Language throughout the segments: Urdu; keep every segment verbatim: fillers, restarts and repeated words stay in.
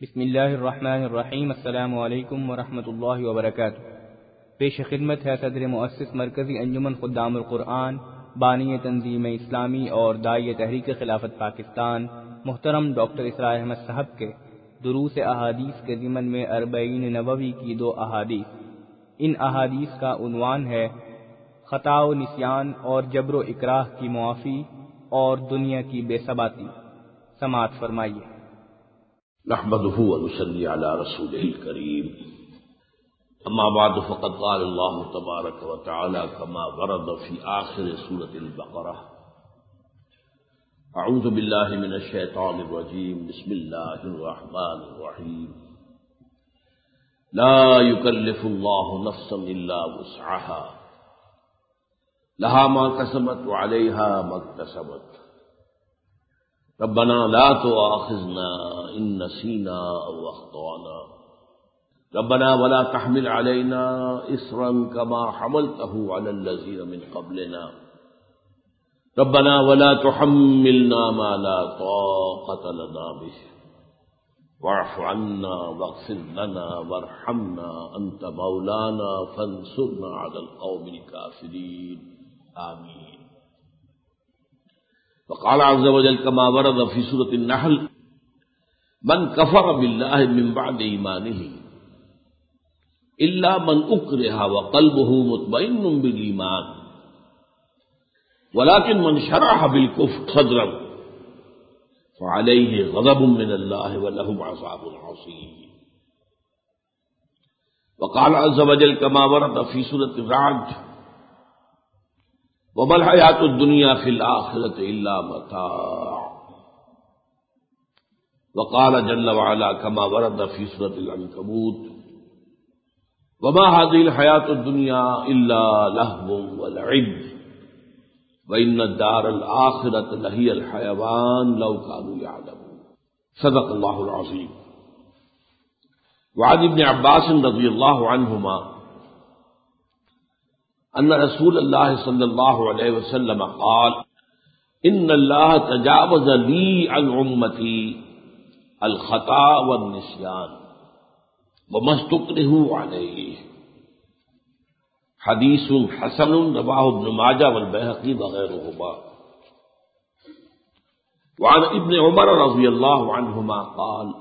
بسم اللہ الرحمن الرحیم۔ السلام علیکم ورحمۃ اللہ وبرکاتہ۔ پیش خدمت ہے صدر مؤسس مرکزی انجمن خدام القرآن، بانی تنظیم اسلامی اور داعی تحریک خلافت پاکستان محترم ڈاکٹر اسرار احمد صاحب کے دروس احادیث کے ضمن میں اربعین نووی کی دو احادیث۔ ان احادیث کا عنوان ہے خطا و نسیان اور جبر و اکراہ کی معافی اور دنیا کی بے ثباتی۔ سماعت فرمائیے۔ نحمده ونصلي على رسوله الكريم اما بعد فقد قال الله تبارك وتعالى كما ورد في آخر سورة البقرة اعوذ بالله من الشيطان الرجيم بسم الله الرحمن الرحيم لا يكلف الله نفسا الا وسعها لها ما كسبت وعليها ما اكتسبت ربنا لا تؤاخذنا إن نسينا أو أخطأنا ربنا ولا تحمل علينا إصرا كما حملته على الذين من قبلنا ربنا ولا تحملنا ما لا طاقة لنا به واعف عنا واغفر لنا وارحمنا أنت مولانا فانصرنا على القوم الكافرين آمين۔ وقال عز وجل كما ورد في سورة النحل من كفر بالله من بعد إيمانه إلا من أكره وقلبه مطمئن بالإيمان ولكن من شرح بالكفر صدرا فعليه غضب من الله ولهم عذاب عظيم۔ وقال عز وجل كما ورد في سورة الرعد وما الحياة الدنيا في الآخرة إلا متاع۔ وقال جل وعلا كما ورد في سورة العنكبوت وما هذه الحياة الدنيا إلا لهو ولعب وإن الدار الآخرة لهي الحيوان لو كانوا يعلمون۔ صدق الله العظيم۔ وعن ابن عباس رضي الله عنهما ان رسول اللہ صلی اللہ علیہ وسلم قال ان اللہ تجاوز لی عن امتی الخطا والنسیان وما استكرهوا علیہ۔ حدیث حسن رواه ابن ماجہ والبیہقی وغیرہما۔ وعن ابن عمر رضی اللہ عنہما قال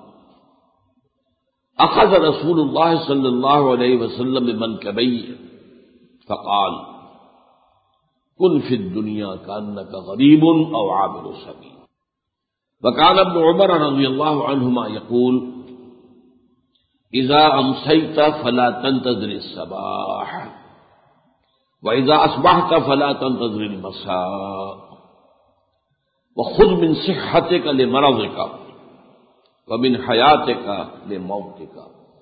اخذ رسول اللہ صلی اللہ علیہ وسلم بمنکبی فقال كن في الدنيا كأنك غريب أو عابر سبيل۔ وكان ابن عمر رضي الله عنهما يقول إذا أمسيت فلا تنتظر الصباح وإذا أصبحت فلا تنتظر المساء وخذ من صحتك لمرضك ومن حياتك لموتك۔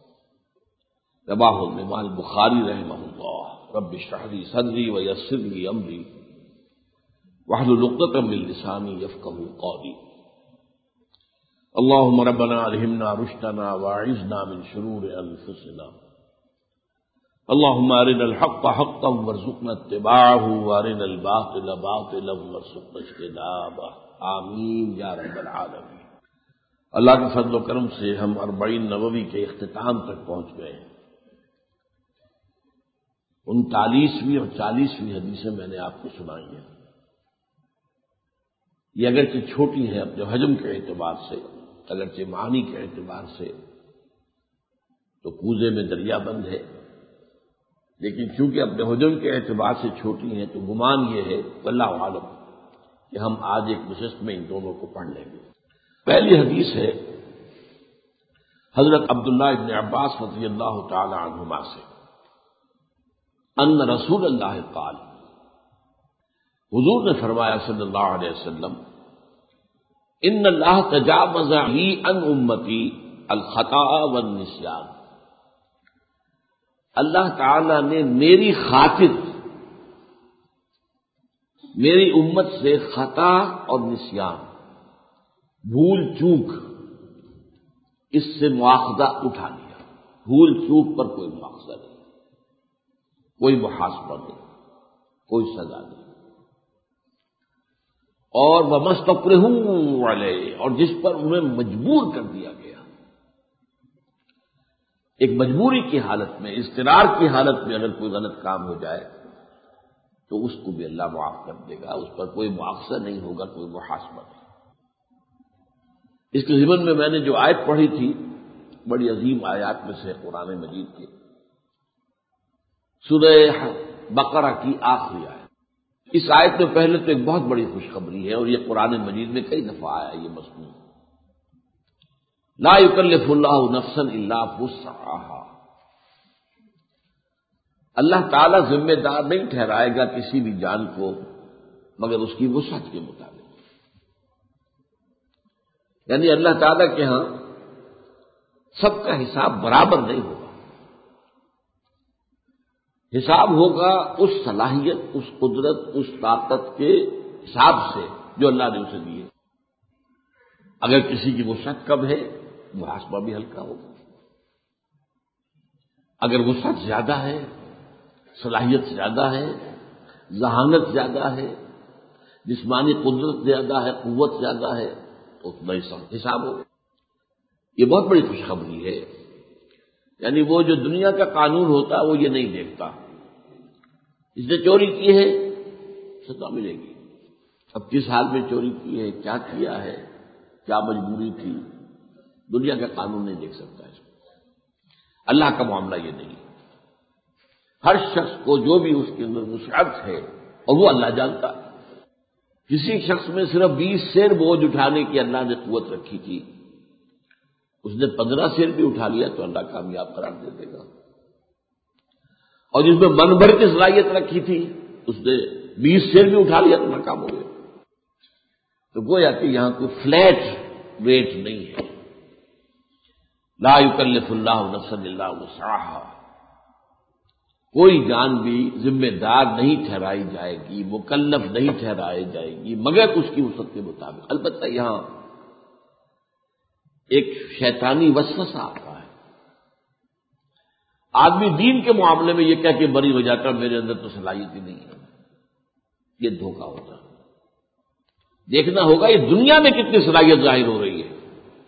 رواه الإمام البخاري رحمه الله۔ رب اشرح لي صدري ويسر لي امري واحلل عقدة من لساني يفقهوا قولي۔ اللهم ربنا الهمنا رشدنا واعذنا من شرور انفسنا اللهم ارنا الحق حقا وارزقنا اتباعه وارنا الباطل باطلا وارزقنا اجتنابه آمین یا رب العالمین۔ اللہ کے فضل و کرم سے ہم اربعین نووی کے اختتام تک پہنچ گئے ہیں۔ انتالیسویں اور چالیسویں حدیثیں میں نے آپ کو سنائی ہیں۔ یہ اگرچہ چھوٹی ہیں اپنے حجم کے اعتبار سے، اگرچہ معنی کے اعتبار سے تو کوزے میں دریا بند ہے، لیکن چونکہ اپنے حجم کے اعتبار سے چھوٹی ہیں تو گمان یہ ہے واللہ عالم کہ ہم آج ایک نشست میں ان دونوں کو پڑھ لیں گے۔ پہلی حدیث ہے حضرت عبداللہ ابن عباس رضی اللہ تعالی عنہما سے ان رسول اللہ قال، حضور نے فرمایا صلی اللہ علیہ وسلم ان اللہ تجاوز لی عن امتی الخطا والنسیان۔ اللہ تعالی نے میری خاطر میری امت سے خطا اور نسیان، بھول چوک، اس سے مواخذہ اٹھا لیا۔ بھول چوک پر کوئی مواخذہ نہیں، کوئی محاسبہ نہیں، کوئی سزا نہیں۔ اور وَمَسْتَكْرِهُوا عَلَيْهِ، اور جس پر انہیں مجبور کر دیا گیا، ایک مجبوری کی حالت میں، اضطرار کی حالت میں اگر کوئی غلط کام ہو جائے تو اس کو بھی اللہ معاف کر دے گا، اس پر کوئی مواخذہ نہیں ہوگا، کوئی محاسبہ نہیں۔ اس کے ضمن میں میں نے جو آیت پڑھی تھی، بڑی عظیم آیات میں سے قرآن مجید کے، سورہ بقرہ کی آخری آیت۔ اس آیت میں پہلے تو ایک بہت بڑی خوشخبری ہے، اور یہ قرآن مجید میں کئی دفعہ آیا یہ مضمون، لا یکلف اللہ نفسا الا وسعہا، اللہ تعالیٰ ذمہ دار نہیں ٹھہرائے گا کسی بھی جان کو مگر اس کی وسعت کے مطابق۔ یعنی اللہ تعالیٰ کے ہاں سب کا حساب برابر نہیں ہوگا، حساب ہوگا اس صلاحیت، اس قدرت، اس طاقت کے حساب سے جو اللہ نے اسے دی ہے۔ اگر کسی کی وسعت کم ہے محاسبہ بھی ہلکا ہوگا، اگر وسعت زیادہ ہے، صلاحیت زیادہ ہے، ذہانت زیادہ ہے، جسمانی قدرت زیادہ ہے، قوت زیادہ ہے، تو اتنا ہی حساب ہوگا۔ یہ بہت بڑی خوشخبری ہے۔ یعنی وہ جو دنیا کا قانون ہوتا ہے وہ یہ نہیں دیکھتا، اس نے چوری کی ہے سزا ملے گی، اب کس حال میں چوری کی ہے، کیا کیا ہے، کیا مجبوری تھی، دنیا کا قانون نہیں دیکھ سکتا اس کو۔ اللہ کا معاملہ یہ نہیں ہے، ہر شخص کو جو بھی اس کے اندر وسعت ہے اور وہ اللہ جانتا ہے۔ کسی شخص میں صرف بیس سیر بوجھ اٹھانے کی اللہ نے قوت رکھی تھی، اس نے پندرہ سیر بھی اٹھا لیا تو اللہ کامیاب قرار دے دے گا، اور جس میں من بھر کی صلاحیت رکھی تھی اس نے بیس سیر بھی اٹھا لیا تو ناکام ہو گیا۔ تو گویا کہ یہاں کوئی فلیٹ ریٹ نہیں ہے، لا یکلف اللہ نفسا الا وسعہا، کوئی جان بھی ذمہ دار نہیں ٹھہرائی جائے گی، مکلف نہیں ٹھہرائی جائے گی مگر اس کی وسعت کے مطابق۔ البتہ یہاں ایک شیطانی وسوسہ آتا ہے، آدمی دین کے معاملے میں یہ کہہ کے بری ہو جاتا ہے میرے اندر تو صلاحیت ہی نہیں ہے، یہ دھوکہ ہوتا ہے۔ دیکھنا ہوگا یہ دنیا میں کتنی صلاحیت ظاہر ہو رہی ہے،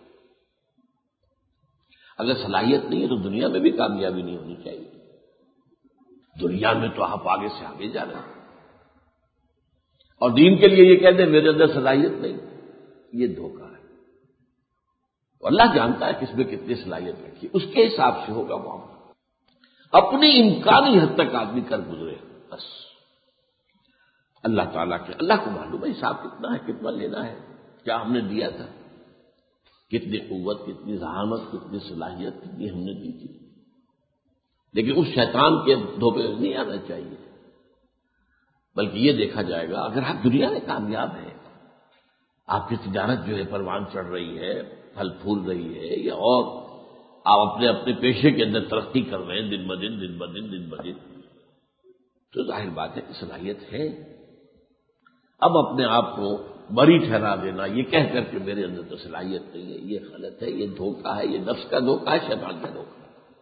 اگر صلاحیت نہیں ہے تو دنیا میں بھی کامیابی نہیں ہونی چاہیے۔ دنیا میں تو آپ آگے سے آگے جا رہے ہیں، اور دین کے لیے یہ کہہ دیں میرے اندر صلاحیت نہیں، یہ دھوکہ ہے۔ اللہ جانتا ہے کس میں کتنی صلاحیت رکھی، اس کے حساب سے ہوگا معاملہ۔ اپنی امکانی حد تک آدمی کر گزرے بس، اللہ تعالیٰ کے اللہ کو معلوم ہے حساب کتنا ہے، کتنا لینا ہے، کیا ہم نے دیا تھا، کتنی قوت، کتنی ذہانت، کتنی صلاحیت کتنی ہم نے دی تھی۔ لیکن اس شیطان کے دھوکے نہیں آنا چاہیے، بلکہ یہ دیکھا جائے گا اگر آپ دنیا میں کامیاب ہیں، آپ کی تجارت جو ہے پروان چڑھ رہی ہے، پھل پھول رہی ہے، یا اور آپ اپنے اپنے پیشے کے اندر ترقی کر رہے ہیں دن بدن دن بدن دن بدن، تو ظاہر بات ہے کہ صلاحیت ہے۔ اب اپنے آپ کو بری ٹھہرا دینا یہ کہہ کر کے میرے اندر تو صلاحیت نہیں ہے، یہ غلط ہے، یہ دھوکہ ہے، یہ نفس کا دھوکہ ہے، شیطان کا دھوکہ ہے۔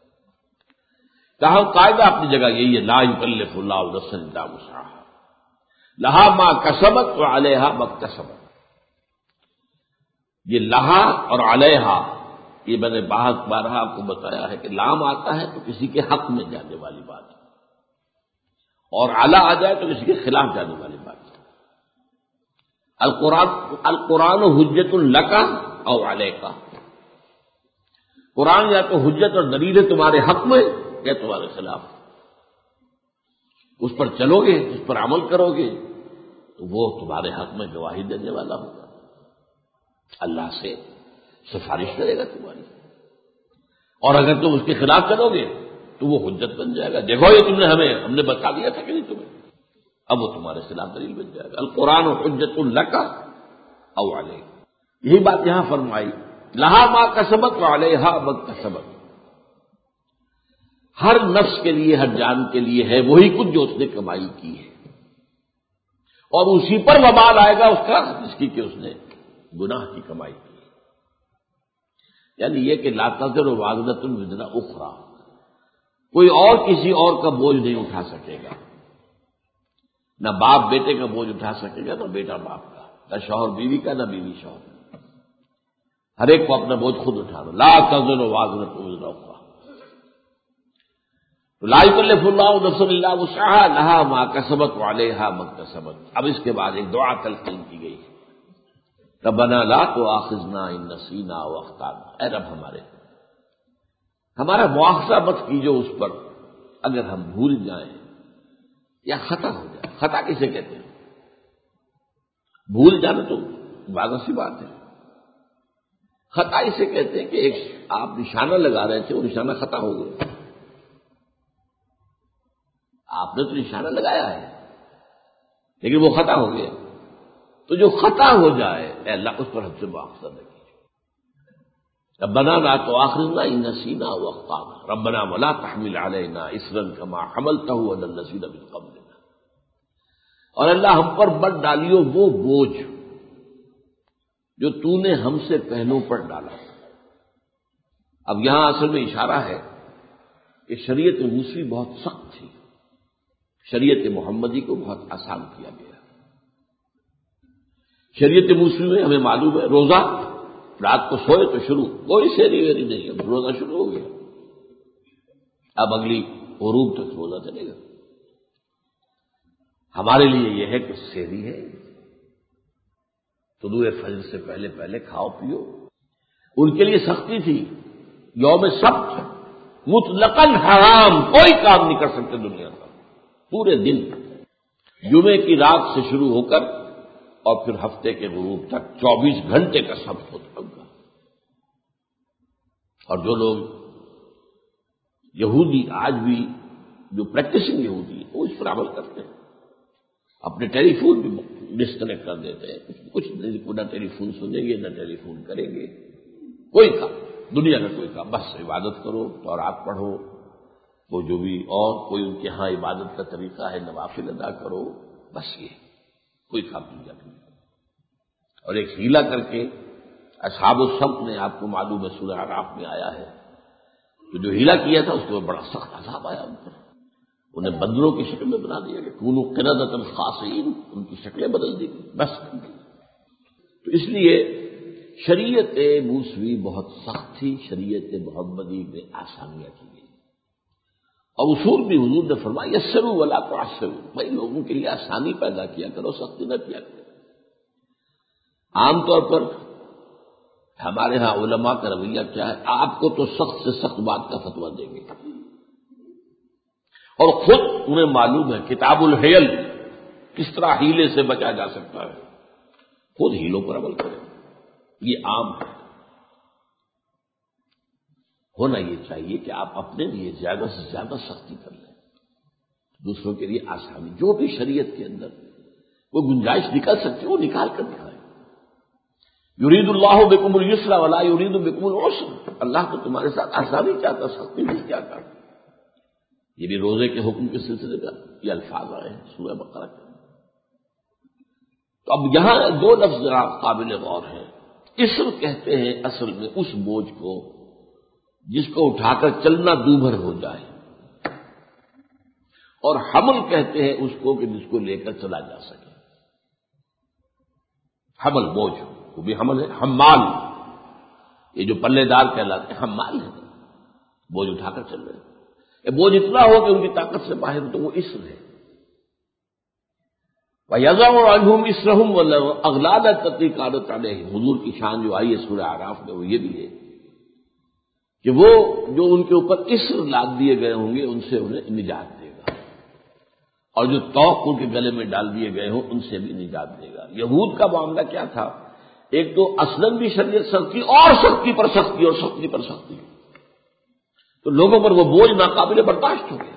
کہاں قاعدہ اپنی جگہ یہی ہے، لا یکلف اللہ نفسا الا وسعہا لہا ما کسبت وعلیہا ما اکتسبت۔ یہ لہا اور علیہا یہ میں نے بہت بارہ آپ کو بتایا ہے کہ لام آتا ہے تو کسی کے حق میں جانے والی بات ہے، اور علی آ جائے تو کسی کے خلاف جانے والی بات ہے۔ القرآن القرآن حجت لک او علیک، قرآن یا تو حجت اور دلیل ہے تمہارے حق میں یا تمہارے خلاف، اس پر چلو گے، اس پر عمل کرو گے تو وہ تمہارے حق میں گواہی دینے والا ہوگا، اللہ سے سفارش کرے گا تمہاری، اور اگر تم اس کے خلاف چلو گے تو وہ حجت بن جائے گا، دیکھو یہ تم نے ہمیں ہم نے بتا دیا تھا کہ نہیں تمہیں، اب وہ تمہارے خلاف دلیل بن جائے گا۔ القرآن حجت لک او علیک، یہی بات یہاں فرمائی، لہا ما کسبت وعلیہا ما اکتسبت، ہر نفس کے لیے، ہر جان کے لیے ہے وہی کچھ جو اس نے کمائی کی ہے، اور اسی پر وبال آئے گا اس کا جس کی کہ اس نے گناہ کی کمائی کی۔ یعنی یہ کہ لا تزر وازرۃ وزر اخری، کوئی اور کسی اور کا بوجھ نہیں اٹھا سکے گا، نہ باپ بیٹے کا بوجھ اٹھا سکے گا، نہ بیٹا باپ کا، نہ شوہر بیوی کا، نہ بیوی شوہر کا، ہر ایک کو اپنا بوجھ خود اٹھانا، لا تزر وازرۃ وزر اخری۔ لا یکلف اللہ نفسا الا وسعها لها ما کسبت وعلیہا ما اکتسبت. اب اس کے بعد ایک دعا تلقین کی گئی، ربنا لا تؤاخذنا ان نسینا واخطانا. اے رب ہمارے، ہمارا مواخذہ مت کیجو اس پر اگر ہم بھول جائیں یا خطا ہو جائے. خطا کسے کہتے ہیں؟ بھول جانا تو واضح سی بات ہے. خطا اسے کہتے ہیں کہ ایک آپ نشانہ لگا رہے تھے، وہ نشانہ خطا ہو گیا. آپ نے تو نشانہ لگایا ہے لیکن وہ خطا ہو گیا. تو جو خطا ہو جائے اے اللہ اس پر ہم سے مواخذہ نہ کیجیے. ربنا لا تؤاخذنا ان نسینا واخطانا ربنا ولا تحمل علینا اصرا کما حملته على الذین من قبلنا. اور اللہ ہم پر مت ڈالیو وہ بوجھ جو تو نے ہم سے پہلوں پر ڈالا. اب یہاں اصل میں اشارہ ہے کہ شریعت موسوی بہت سخت تھی، شریعت محمدی کو بہت آسان کیا گیا. شریعت موسوی میں ہمیں معلوم ہے روزہ رات کو سوئے تو شروع، کوئی سیری ویری نہیں، اب روزہ شروع ہو گیا، اب اگلی غروب تک روزہ چلے گا. ہمارے لیے یہ ہے کہ سیری ہے، طلوع فجر سے پہلے پہلے کھاؤ پیو. ان کے لیے سختی تھی، یوم سبت مطلقاً حرام، کوئی کام نہیں کر سکتے دنیا کا پورے دن، جمعے کی رات سے شروع ہو کر اور پھر ہفتے کے غروب تک چوبیس گھنٹے کا سبت ہوتا ہوگا. اور جو لوگ یہودی آج بھی جو پریکٹسنگ یہودی ہے وہ اس پر عمل کرتے ہیں، اپنے ٹیلی فون بھی ڈسکنیکٹ کر دیتے ہیں، کچھ نہ ٹیلی فون سنیں گے نہ ٹیلی فون کریں گے، کوئی کام دنیا کا کوئی کام، بس عبادت کرو تو آپ پڑھو، وہ جو بھی اور کوئی ان کے ہاں عبادت کا طریقہ ہے نوافل ادا کرو، بس یہ کوئی کام نہیں کرنا. اور ایک ہیلا کر کے اصحاب السبت نے، آپ کو معلوم ہے سورہ اعراف میں آیا ہے، تو جو ہیلا کیا تھا اس کو بڑا سخت عذاب آیا ان پر، انہیں بندروں کی شکل میں بنا دیا کہ کونوا قردۃ خاسئین، ان کی شکلیں بدل دی گئی بس. تو اس لیے شریعت موسوی بہت سخت تھی، شریعت محمدی میں آسانیاں کی گئی. اور اصول بھی حضور نے فرمایا یسروا ولا تعسروا، بھائی لوگوں کے لیے آسانی پیدا کیا کرو، سختی نہ کیا کرو. عام طور پر ہمارے ہاں علماء کا رویہ کیا ہے، آپ کو تو سخت سے سخت بات کا فتویٰ دیں گے، اور خود انہیں معلوم ہے کتاب الحیل کس طرح ہیلے سے بچا جا سکتا ہے، خود ہیلوں پر عمل کریں. یہ عام ہے. ہونا یہ چاہیے کہ آپ اپنے لیے زیادہ سے زیادہ سختی کر لیں، دوسروں کے لیے آسانی، جو بھی شریعت کے اندر وہ گنجائش نکل سکتی ہے وہ نکال کر دکھائیں. یرید اللہ بکم الیسر ولا یرید بکم العسر، اللہ تو تمہارے ساتھ آسانی چاہتا، سختی نہیں چاہتا. یہ بھی روزے کے حکم کے سلسلے کا یہ الفاظ آئے ہیں سورہ بقرہ کے. تو اب یہاں دو لفظ ذرا قابل غور ہیں. اسر کہتے ہیں اصل میں اس بوجھ کو جس کو اٹھا کر چلنا دوبھر ہو جائے، اور حمل کہتے ہیں اس کو کہ جس کو لے کر چلا جا سکے. حمل بوجھ وہ بھی حمل ہے. حمال یہ جو پلے دار کہلاتے ہیں حمال ہے، بوجھ اٹھا کر چل رہے ہیں. بوجھ اتنا ہو کہ ان کی طاقت سے باہر ہو تو وہ اسر ہے. وَيَضَعُ عَنْهُمْ إِسْرَهُمْ وَالْأَغْلَالَ الَّتِي كَانَتْ عَلَيْهِمْ، حضور کی شان جو آئی ہے سورہ اعراف میں وہ یہ بھی ہے کہ وہ جو ان کے اوپر اسر لاد دیے گئے ہوں گے ان سے انہیں نجات دے گا، اور جو توق ان کے گلے میں ڈال دیے گئے ہوں ان سے بھی نجات دے گا. یہود کا معاملہ کیا تھا، ایک تو اصلاً بھی شریعت سختی اور سختی پر سختی اور سختی پر سختی، تو لوگوں پر وہ بوجھ ناقابل برداشت ہو گیا.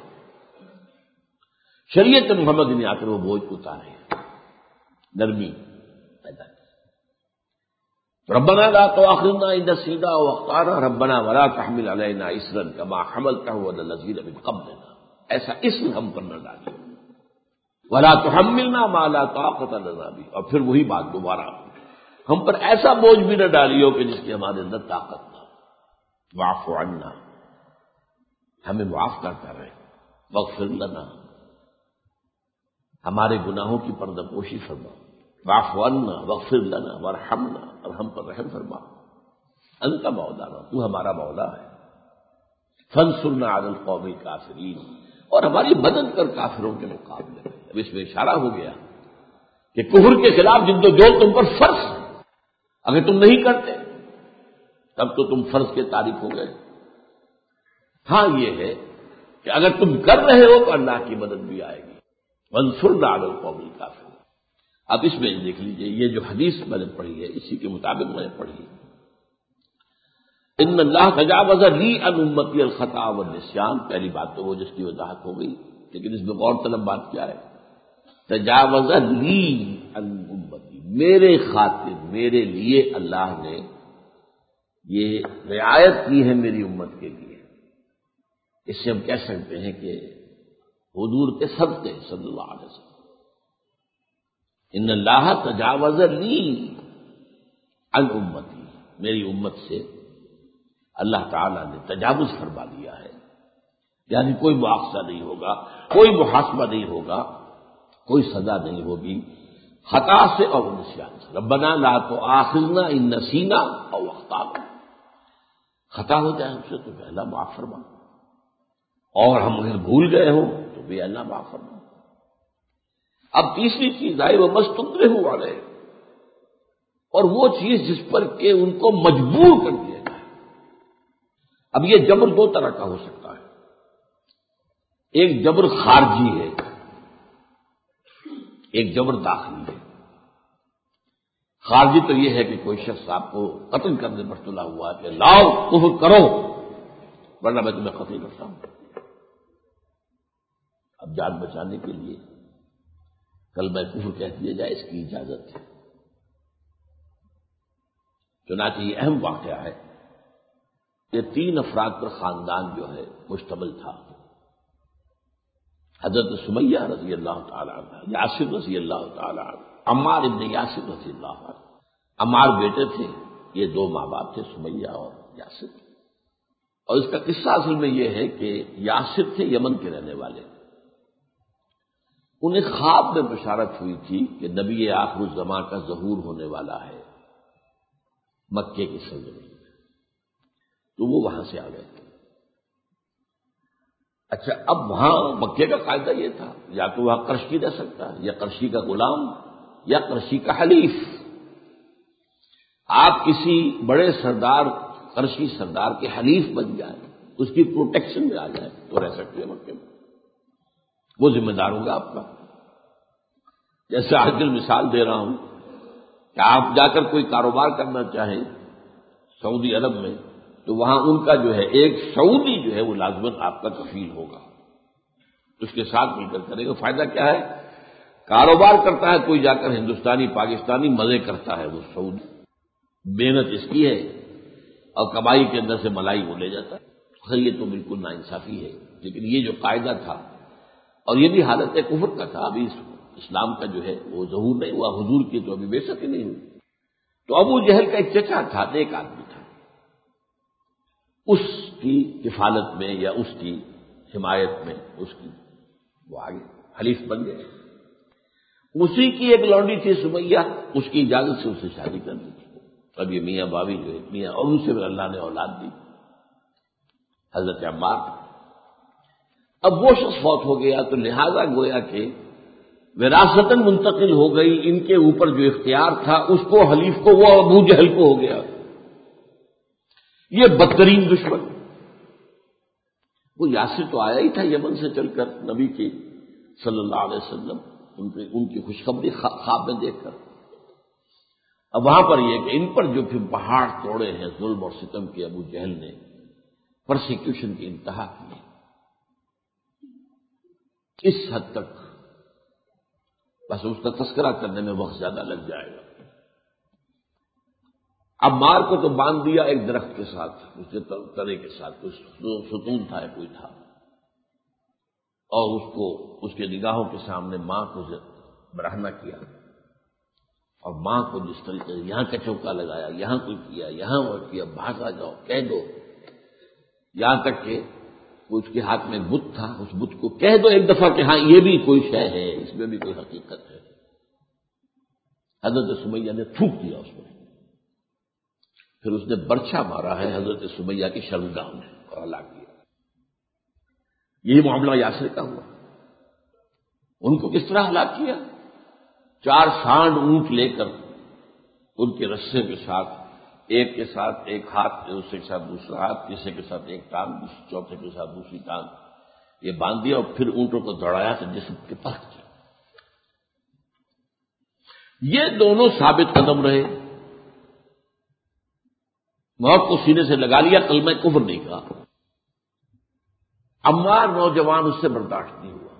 شریعت محمد نے آ کر وہ بوجھ اتارے، نرمی پیدا کی. ربنا لا تؤاخذنا ان نسینا او اخطانا ربنا ولا تحمل علینا اصرا کما حملته على الذین من قبلنا، ایسا اسم ہم پر نہ ڈالیے. ولا تحملنا ما لا طاقت لنا به، اور پھر وہی بات دوبارہ، ہم پر ایسا بوجھ بھی نہ ڈالیو کہ جس کی ہمارے اندر طاقت نہ. واعف عنا، ہمیں معاف کرتا رہے. واغفر لنا، ہمارے گناہوں کی پردہ پوشی فرما. واعف عنا واغفر لنا وارحمنا، اور ہم پر رحم فرما. انت مولانا، تو ہمارا مولا ہے. فانصرنا علی القوم الکافرین، اور ہماری مدد کر کافروں کے مقابلے میں۔ اب اس میں اشارہ ہو گیا کہ کفر کے خلاف جد و جہد تم پر فرض ہے، اگر تم نہیں کرتے تب تو تم فرض کے تارک ہو گئے۔ ہاں یہ ہے کہ اگر تم کر رہے ہو تو اللہ کی مدد بھی آئے گی۔ وانصرنا علی القوم الکافرین۔ اب اس میں دیکھ لیجئے یہ جو حدیث میں نے پڑھی ہے اسی کے مطابق میں نے پڑھی ہے، ان اللہ تجاوز لی عن امتی الخطا والنسیان، پہلی بات تو وہ جس کی وضاحت ہو گئی، لیکن اس میں غور طلب بات کیا ہے؟ تجاوز لی عن امتی، میرے خاطر، میرے لیے اللہ نے یہ رعایت کی ہے میری امت کے لیے۔ اس سے ہم کہہ سکتے ہیں کہ حضور کے صدقے صلی اللہ علیہ وسلم، ان اللہ تجاوز لی عن امتی، میری امت سے اللہ تعالیٰ نے تجاوز فرما دیا ہے، یعنی کوئی مواخذہ نہیں ہوگا، کوئی محاسبہ نہیں ہوگا، کوئی سزا نہیں ہوگی خطا سے اور نسیان سے۔ ربنا لا تؤاخذنا ان نسینا او اخطانا، خطا ہو جائے ہم سے تو بھی اللہ معاف فرما، اور ہم اگر بھول گئے ہوں تو بھی اللہ معاف فرما۔ اب تیسری چیز آئی وہ مستقر ہوا رہے، اور وہ چیز جس پر کہ ان کو مجبور کر دیا جائے۔ اب یہ جبر دو طرح کا ہو سکتا ہے، ایک جبر خارجی ہے، ایک جبر داخلی ہے۔ خارجی تو یہ ہے کہ کوئی شخص آپ کو قتل کرنے پر تلا ہوا ہے کہ لاؤ کفر کرو ورنہ میں تمہیں قتل کرتا ہوں۔ اب جان بچانے کے لیے کلمہ کفر کہہ دیا جائے، اس کی اجازت ہے۔ چنانچہ یہ اہم واقعہ ہے، یہ تین افراد پر خاندان جو ہے مشتمل تھا، حضرت سمیہ رضی اللہ تعالی عنہ، یاسر رضی اللہ تعالی عنہ، عمار ابن یاسر رضی اللہ عنہ۔ عمار بیٹے تھے، یہ دو ماں باپ تھے، سمیہ اور یاسر۔ اور اس کا قصہ اصل میں یہ ہے کہ یاسر تھے یمن کے رہنے والے، انہیں خواب میں بشارت ہوئی تھی کہ نبی آخر الزمان کا ظہور ہونے والا ہے مکے کی سرزمین میں، تو وہ وہاں سے آ گئے تھے۔ اچھا، اب وہاں مکے کا قاعدہ یہ تھا یا تو وہاں قرشی رہ سکتا ہے، یا قرشی کا غلام، یا قرشی کا حلیف۔ آپ کسی بڑے سردار، قرشی سردار کے حلیف بن جائیں، اس کی پروٹیکشن میں آ جائیں تو رہ سکتے ہیں مکے میں، وہ ذمہ دار ہوگا آپ کا۔ جیسے آج کل مثال دے رہا ہوں کہ آپ جا کر کوئی کاروبار کرنا چاہیں سعودی عرب میں، تو وہاں ان کا جو ہے ایک سعودی جو ہے وہ لازماً آپ کا کفیل ہوگا، اس کے ساتھ مل کر کرے گا۔ فائدہ کیا ہے؟ کاروبار کرتا ہے کوئی جا کر ہندوستانی پاکستانی، مزے کرتا ہے وہ سعودی، محنت اس کی ہے اور کمائی کے اندر سے ملائی وہ لے جاتا ہے۔ خیر یہ تو بالکل ناانصافی ہے، لیکن یہ جو قاعدہ تھا، اور یہ بھی حالت کفر کا تھا، ابھی اسلام کا جو ہے وہ ظہور نہیں ہوا، حضور کی تو ابھی بے شک ہی نہیں ہوئی۔ تو ابو جہل کا ایک چچا تھا، ایک آدمی تھا، اس کی کفالت میں یا اس کی حمایت میں اس کی وہ آگے حلیف بن گئے۔ اسی کی ایک لونڈی تھی سمیہ، اس کی اجازت سے اسے شادی کر دی تھی۔ اب یہ میاں باوی جو ہے میاں، اور ان سے بھی اللہ نے اولاد دی، حضرت عمار۔ اب وہ شخص فوت ہو گیا تو لہذا گویا کہ وراثتاً منتقل ہو گئی ان کے اوپر جو اختیار تھا اس کو، حلیف کو، وہ ابو جہل کو ہو گیا۔ یہ بدترین دشمن، وہ یاسر تو آیا ہی تھا یمن سے چل کر نبی کی صلی اللہ علیہ وسلم ان کی خوشخبری خواب میں دیکھ کر۔ اب وہاں پر یہ کہ ان پر جو پھر پہاڑ توڑے ہیں ظلم اور ستم کے ابو جہل نے، پرسیکیوشن کی انتہا کی، اس حد تک بس اس کا تذکرہ کرنے میں وقت زیادہ لگ جائے گا۔ اب مار کو تو باندھ دیا ایک درخت کے ساتھ، اس کے تنے کے ساتھ، کوئی ستون تھا کوئی تھا، اور اس کو اس کے نگاہوں کے سامنے ماں کو برہنہ کیا، اور ماں کو جس طریقے سے یہاں کا چوکا لگایا، یہاں کوئی کیا، یہاں وہ کیا، بھاگ آ جاؤ، کہہ دو، یہاں تک کہ اس کے ہاتھ میں بت تھا، اس بت کو کہہ دو ایک دفعہ کہ ہاں یہ بھی کوئی شے ہے، اس میں بھی کوئی حقیقت ہے۔ حضرت سمیہ نے تھوک دیا اس میں، پھر اس نے برچھا مارا ہے حضرت سمیہ کی شرمگاہ میں اور ہلاک کیا۔ یہی معاملہ یاسر کا ہوا. ان کو کس طرح ہلاک کیا؟ چار سانڈ اونٹ لے کر ان کے رسے کے ساتھ، ایک کے ساتھ ایک ہاتھ، دوسرے کے ساتھ دوسرا ہاتھ، تیسرے کے ساتھ ایک ٹانگ، چوتھے کے ساتھ دوسری ٹانگ، یہ باندھ دیا اور پھر اونٹوں کو دوڑایا تو جسم کے پلک کیا. یہ دونوں ثابت قدم رہے، موت کو سینے سے لگا لیا، کلمہ کفر نہیں کہا. عمار نوجوان اس سے برداشت نہیں ہوا،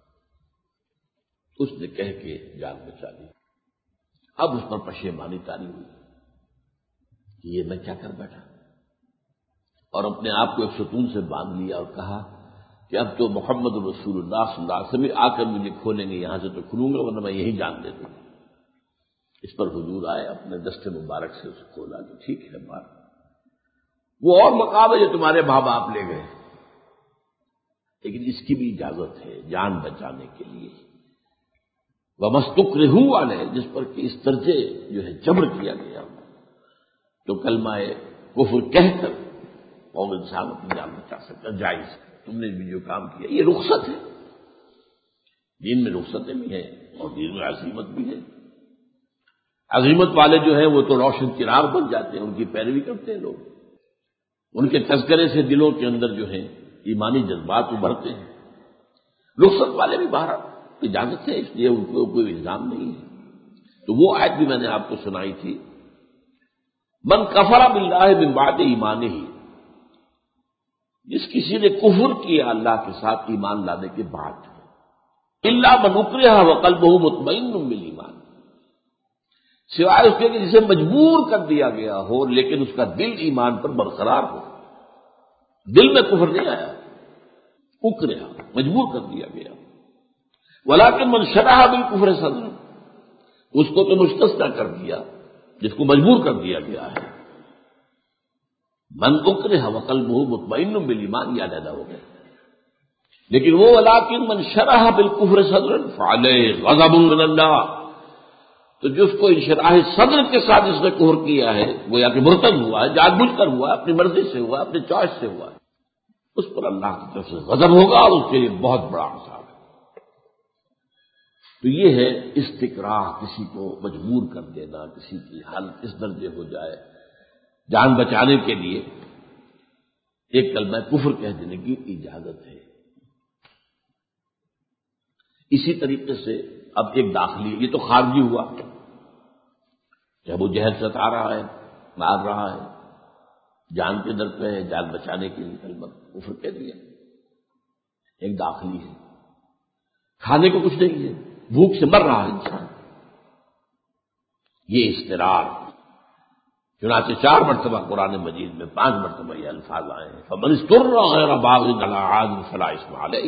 اس نے کہہ کے جان بچا لی. اب اس پر پشیمانی طاری ہوئی کہ یہ میں کیا کر بیٹھا، اور اپنے آپ کو ایک ستون سے باندھ لیا اور کہا کہ اب تو محمد رسول اللہ صلی اللہ علیہ وسلم آ کر مجھے کھولیں گے، یہاں سے تو کھلوں گا ورنہ میں یہی جان دے دوں. اس پر حضور آئے، اپنے دست مبارک سے اسے کھولا کہ ٹھیک ہے بات، وہ اور مقام ہے جو تمہارے ماں باپ لے گئے، لیکن اس کی بھی اجازت ہے جان بچانے کے لیے. وَمَسْتُكْرِهُ عَلَيْهِ، جس پر کہ اس درجے جو ہے جبر کیا گیا، تو کلمہ کفر کہہ کر قوم انسان اپنی جان بچا سکتا، جائز. تم نے بھی جو کام کیا یہ رخصت ہے، دین میں رخصتیں بھی ہیں اور دین میں عزیمت بھی ہے. عزیمت والے جو ہیں وہ تو روشن چراغ بن جاتے ہیں، ان کی پیروی کرتے ہیں لوگ، ان کے تذکرے سے دلوں کے اندر جو ہیں ایمانی جذبات ابھرتے ہیں. رخصت والے بھی باہر اجازت ہے، اس لیے ان کو کوئی الزام نہیں ہے. تو وہ آیت بھی میں نے آپ کو سنائی تھی، من کفر باللہ من بعد ایمانہ، جس کسی نے کفر کیا اللہ کے ساتھ ایمان لانے کے بعد، الا من اکرہ وقلبہ مطمئن بالایمان، سوائے اس کے کہ جسے مجبور کر دیا گیا ہو لیکن اس کا دل ایمان پر برقرار ہو. دل میں کفر نہیں آیا، اکرہ مجبور کر دیا گیا. ولکن من شرح بالکفر صدر، اس کو تو مستثنی کر دیا جس کو مجبور کر دیا گیا ہے. من اکرہ وقلبہ مطمئن بالایمان یا علیحدہ ہو گیا. لیکن وہ ولکن من شرح بالکفر صدر فعلیہ غضب من اللہ، تو جس کو انشراح صدر کے ساتھ اس نے کفر کیا ہے، وہ یا کہ مرتد ہوا ہے، جان بوجھ کر ہوا ہے، اپنی مرضی سے ہوا ہے، اپنی چوائس سے ہوا ہے، اس پر اللہ کی طرف سے غضب ہوگا اور اس کے لیے بہت بڑا عذاب ہے. تو یہ ہے استکراہ، کسی کو مجبور کر دینا، کسی کی حالت اس درجے ہو جائے جان بچانے کے لیے ایک کلمہ کفر کہہ دینے کی اجازت ہے. اسی طریقے سے اب ایک داخلی، یہ تو خارجی ہوا، جب وہ جہل ستا رہا ہے، مار رہا ہے، جان کے در پہ ہے، جان بچانے کے لیے کلمہ کفر کہہ دیا. ایک داخلی ہے، کھانے کو کچھ نہیں ہے، بھوک سے مر رہا ہے انسان، یہ اضطرار. چنانچہ چار مرتبہ قرآن مجید میں، پانچ مرتبہ یہ الفاظ آئے ہیں، فمن اضطر غیر باغ ولا عاد فلا اثم علیہ.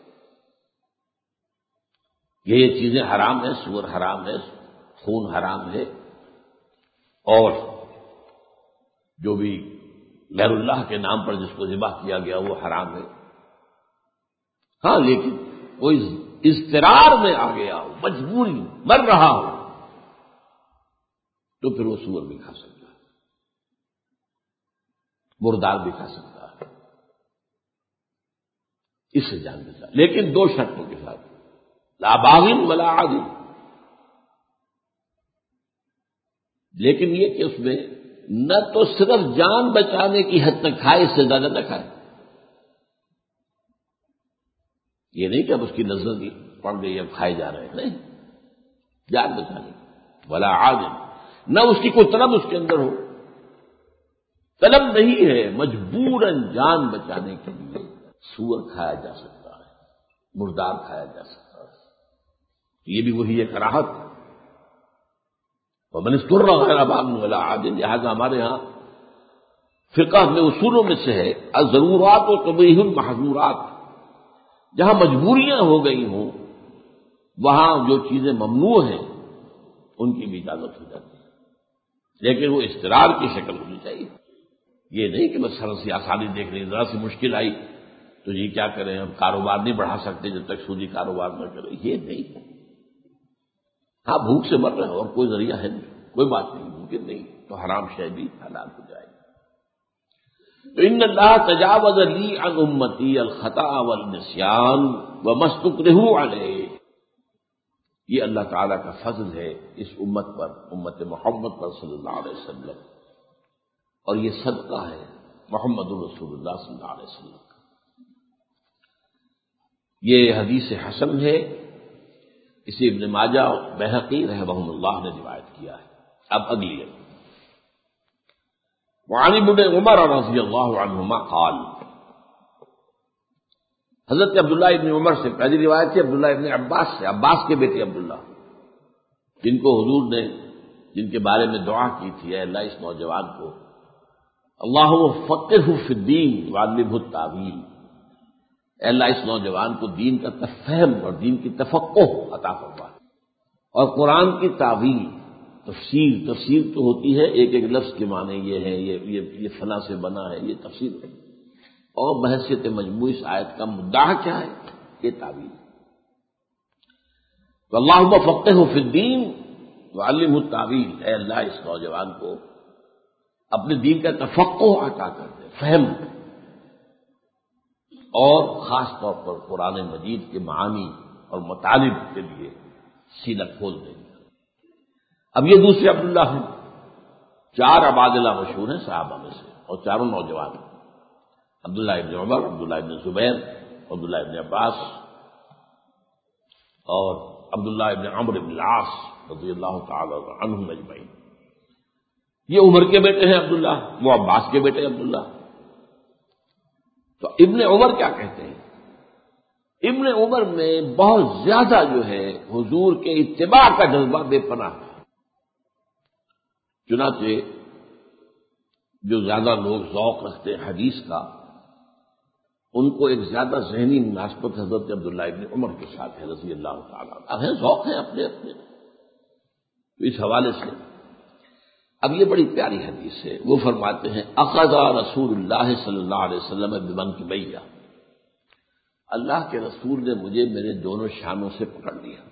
یہ یہ چیزیں حرام ہیں، سور حرام ہے، خون حرام ہے، اور جو بھی غیر اللہ کے نام پر جس کو ذبح کیا گیا وہ حرام ہے. ہاں لیکن کوئی اضطرار میں آ گیا ہو، مجبوری، مر رہا ہو، تو پھر وہ سور بھی کھا سکتا ہے، مردار بھی کھا سکتا ہے، اس سے جان بچا، لیکن دو شرطوں کے ساتھ، لا باغن ولا عاد. لیکن یہ کہ اس میں نہ تو صرف جان بچانے کی حد تک کھائے، اس سے زیادہ نہ کھائے. یہ نہیں کہ اب اس کی نظر پڑ گئی اب کھائے جا رہے ہیں، نہیں، جان بچانے ولا عاد، نہ اس کی کوئی طلب اس کے اندر ہو، طلب نہیں ہے، مجبوراً جان بچانے کے لیے سور کھایا جا سکتا ہے، مردار کھایا جا سکتا ہے. یہ بھی وہی ہے کراہت. ومن اضطر غیر باغ ولا عاد، لہٰذا ہمارے ہاں فقہ میں اصولوں میں سے ہے الضرورات و تبیح المحظورات، جہاں مجبوریاں ہو گئی ہوں وہاں جو چیزیں ممنوع ہیں ان کی بھی اجازت ہو جاتی ہے، لیکن وہ اضطرار کی شکل ہونی چاہیے. یہ نہیں کہ بس سر سی آسانی دیکھ رہی، ذرا سی مشکل آئی تو یہ کیا کریں، ہم کاروبار نہیں بڑھا سکتے جب تک سودی کاروبار نہ کریں، یہ نہیں. ہاں بھوک سے مر رہے ہیں اور کوئی ذریعہ ہے نہیں، کوئی بات نہیں، ممکن نہیں، تو حرام شے بھی حلال ہو جائے گی. تو ان اللہ تجاوز لی عن امتی الخطا والنسیان وما استکرہوا علیہ، یہ اللہ تعالیٰ کا فضل ہے اس امت پر، امت محمد پر صلی اللہ علیہ وسلم، اور یہ صدقہ ہے محمد رسول اللہ صلی اللہ علیہ وسلم کا۔ یہ حدیث حسن ہے، اسے ابن ماجہ اور بہقی رحمہم اللہ نے روایت کیا ہے۔ اب اگلی ہے وعن ابن عمر رضی اللہ عنہما قال، حضرت عبداللہ ابن عمر سے پہلی روایت ہے، عبداللہ ابن عباس سے، عباس کے بیٹے عبداللہ، جن کو حضور نے جن کے بارے میں دعا کی تھی، اے اللہ اس نوجوان کو اللہم فقہہ فی الدین وعلمہ التاویل، اے اللہ اس نوجوان کو دین کا فہم اور دین کی تفقہ عطا فرما، اور قرآن کی تعویل، تفسیر تفسیر تو ہوتی ہے ایک ایک لفظ کے معنی یہ ہے، یہ یہ, یہ فلاں سے بنا ہے، یہ تفسیر ہے، اور بحثیت مجموعی اس آیت کا مدعا کیا ہے؟ یہ تعویل۔ تو اللہم فقہہ فی الدین وعلمہ التاویل، اے اللہ اس نوجوان کو اپنے دین کا تفقہ عطا کر دے، فہم، اور خاص طور پر قرآن مجید کے معانی اور مطالب کے لیے سینہ کھول دیں۔ اب یہ دوسرے عبداللہ ہیں، چار عبادلہ مشہور ہیں صحابہ میں سے، اور چاروں نوجوان ہیں، عبداللہ ابن عمر، عبداللہ ابن زبیر، عبداللہ ابن عباس اور عبداللہ ابن عمرو بن العاص رضی اللہ تعالی عنہم اجمعین۔ یہ عمر کے بیٹے ہیں عبداللہ، وہ عباس کے بیٹے عبداللہ۔ تو ابن عمر کیا کہتے ہیں؟ ابن عمر میں بہت زیادہ جو ہے حضور کے اتباع کا جذبہ بے پناہ تھا، چنانچہ جو زیادہ لوگ ذوق رکھتے ہیں حدیث کا، ان کو ایک زیادہ ذہنی مناسبت حضرت عبداللہ ابن عمر کے ساتھ ہے رضی اللہ تعالیٰ عنہ، ہے ذوق ہے اپنے اپنے۔ تو اس حوالے سے اب یہ بڑی پیاری حدیث ہے، وہ فرماتے ہیں اخذ رسول اللہ صلی اللہ علیہ وسلم بمنکبیہ، اللہ کے رسول نے مجھے میرے دونوں شانوں سے پکڑ لیا،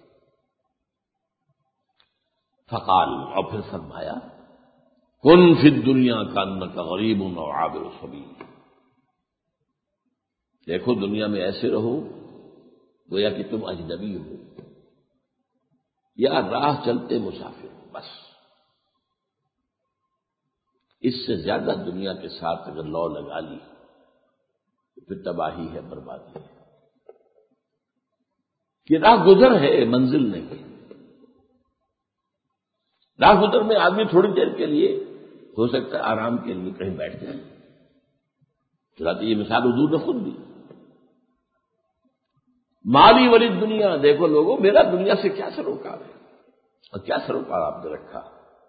فقال، اور پھر فرمایا کن فی الدنیا کانک غریب و عابر سبیل، دیکھو دنیا میں ایسے رہو گویا کہ تم اجنبی ہو یا راہ چلتے مسافر ہو، بس اس سے زیادہ دنیا کے ساتھ اگر لو لگا لی تو پھر تباہی ہے، بربادی ہے۔ یہ راہ گزر ہے، منزل نہیں۔ راہ گزر میں آدمی تھوڑی دیر کے لیے ہو سکتا ہے آرام کے لیے کہیں بیٹھ جائے، چنانچہ یہ مثال حضور نے خود دی۔ مالی ولی دنیا، دیکھو لوگوں میرا دنیا سے کیا سروکار ہے، اور کیا سروکار آپ نے رکھا۔